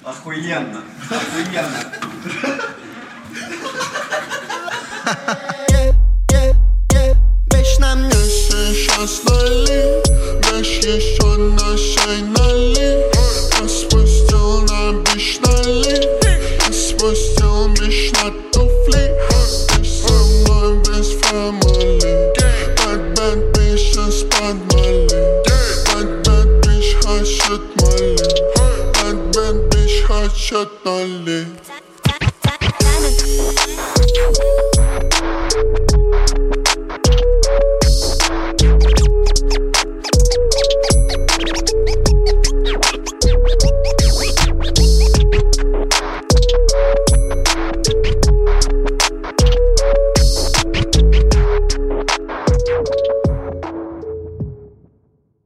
Охуенно. Охуенно. Beş na mnie się szasnęli, weź jeszcze naszej nali. A spuściona byś nali, a spuściona byś na tufli. Byś ze mną bez family, bad byś się spadmali. Bad byś haszet mali, bad byś haszet nali.